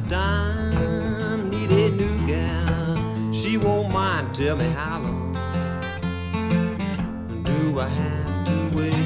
dime, need a new gal. She won't mind, tell me how long do I have to wait?